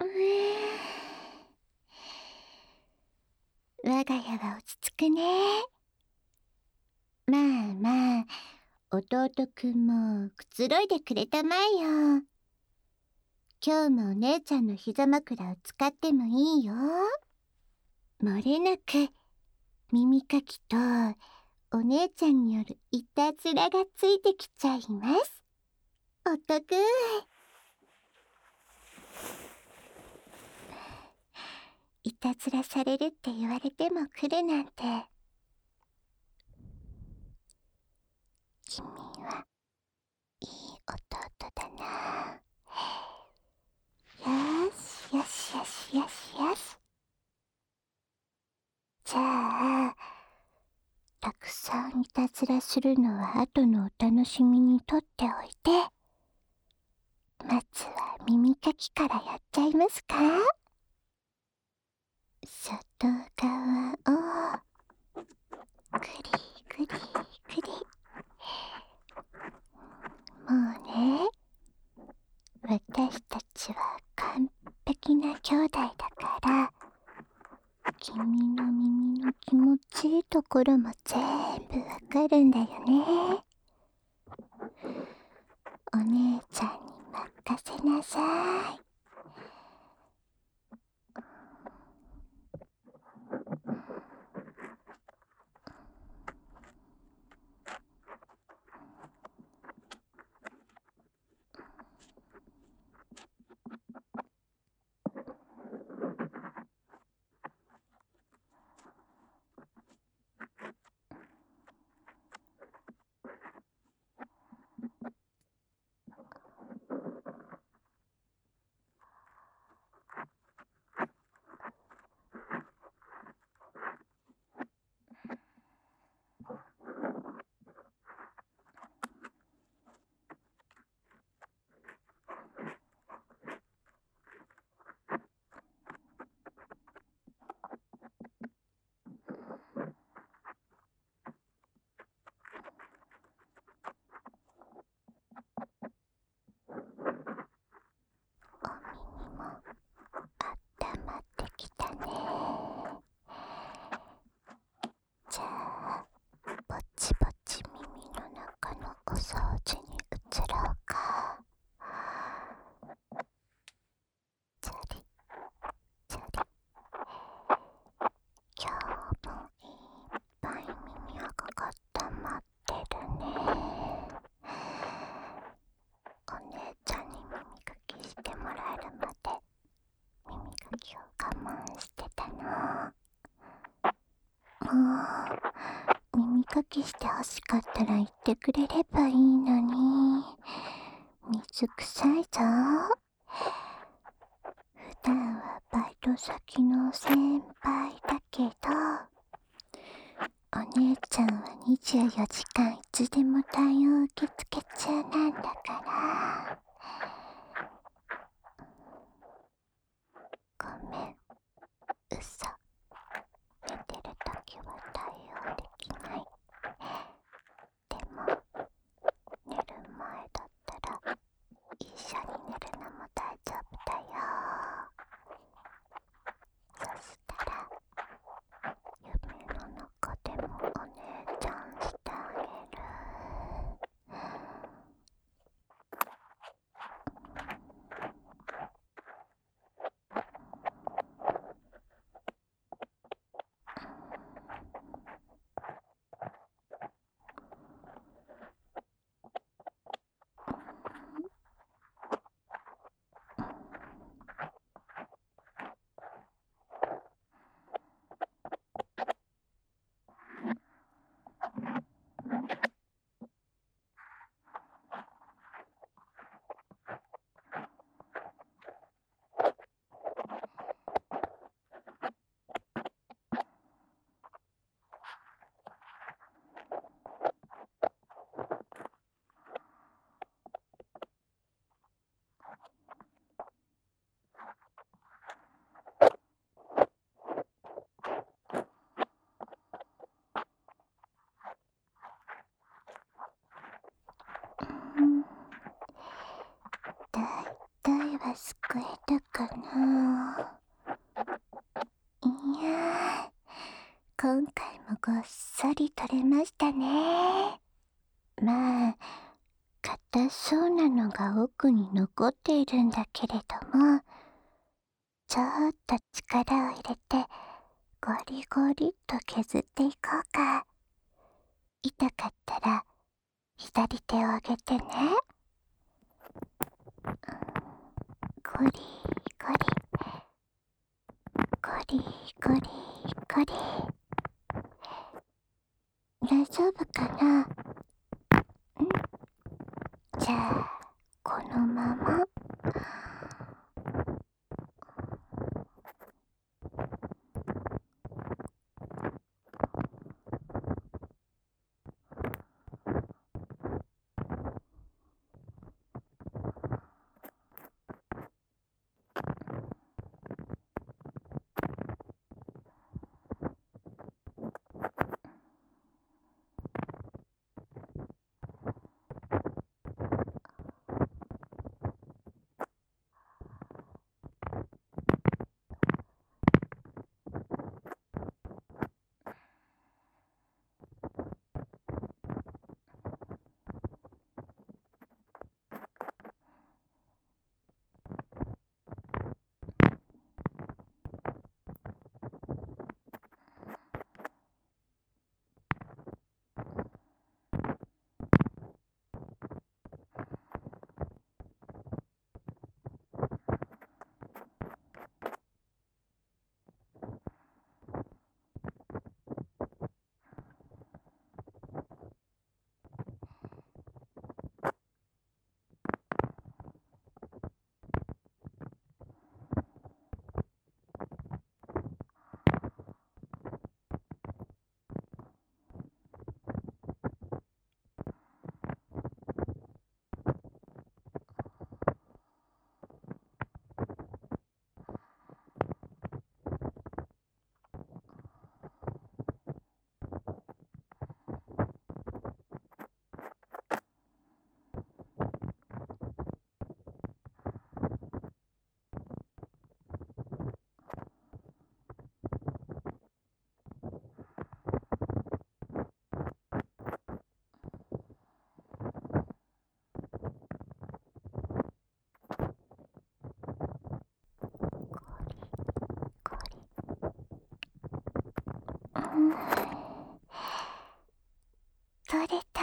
我が家は落ち着くね。まあまあ、弟くんもくつろいでくれたまえよ。今日もお姉ちゃんの膝枕を使ってもいいよ。漏れなく耳かきとお姉ちゃんによるいたずらがついてきちゃいます。おっとく。いたずらされるって言われても来るなんて。君はいい弟だな。よしよしよしよしよし。じゃあ、たくさんいたずらするのは後のお楽しみにとっておいて、まずは耳かきからやっちゃいますか。外側をクリクリクリ。もうね、私たちは完璧な兄弟だから、君の耳の気持ちいいところも全部わかるんだよね。お姉ちゃんに任せなさい。お耳もあったまってきたね。じゃあ、ぼちぼち耳の中のお掃除に移ろうか。チャリチャリ。今日もいっぱい耳垢が溜まってるね。お姉ちゃんに耳かきしてもらえるまで耳かきを我慢してたの。もう耳かきしてほしかったら言ってくれればいいのに。水臭いぞ。普段はバイト先の先輩だけど、お姉ちゃんは24時間いつでも対応受付中なんだから。ごめん、嘘。寝てるときは対応できない。でも、寝る前だったら一緒に寝るのも大丈夫だよ。そしたら夢の中でもお姉ちゃんしてあげる。 はすくえたかな。いや今回もごっそり取れましたね。まあ硬そうなのが奥に残っているんだけれども、ちょっと力を入れてゴリゴリっと削っていこうか。痛かったら左手を上げてね。ゴリゴリゴリゴリゴリ。大丈夫かな。じゃあこのまま。取れた。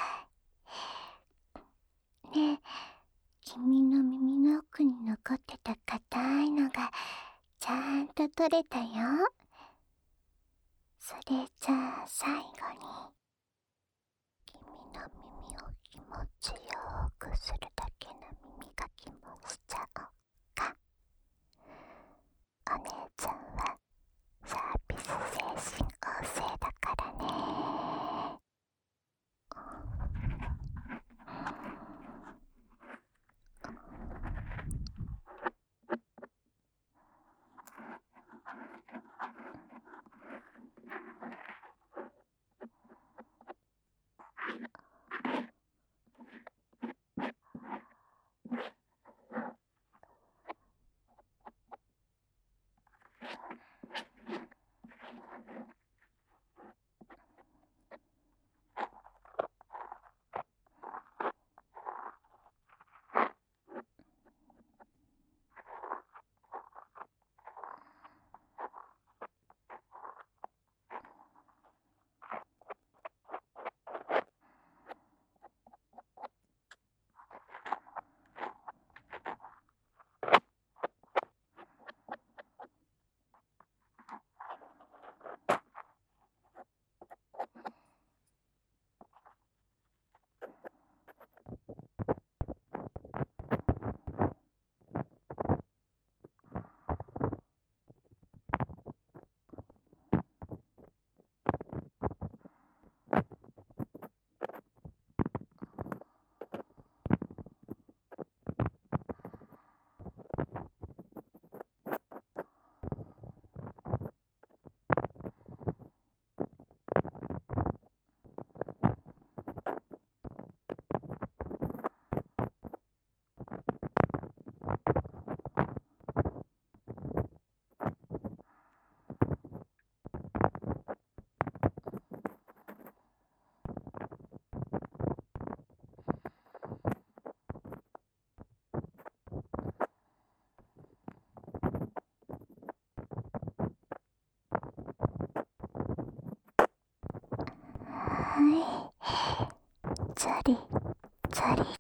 ねえ、君の耳の奥に残ってた硬いのがちゃんと取れたよ。それじゃあ最後に君の耳を気持ちよくするだけの耳かきもしちゃおうか。お姉ちゃんはサービス精神旺盛だからね。 そり